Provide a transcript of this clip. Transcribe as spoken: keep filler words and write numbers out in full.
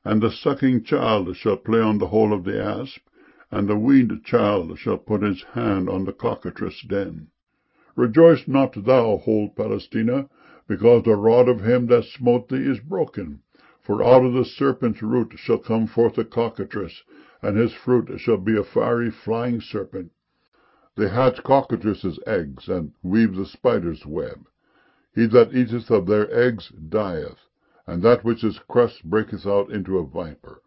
And the sucking child shall play on the hole of the asp, and the weaned child shall put his hand on the cockatrice' den. Rejoice not thou, whole Palestina, because the rod of him that smote thee is broken. For out of the serpent's root shall come forth a cockatrice, and his fruit shall be a fiery flying serpent. They hatch cockatrices' eggs, and weave the spider's web. He that eateth of their eggs dieth, and that which is crushed breaketh out into a viper.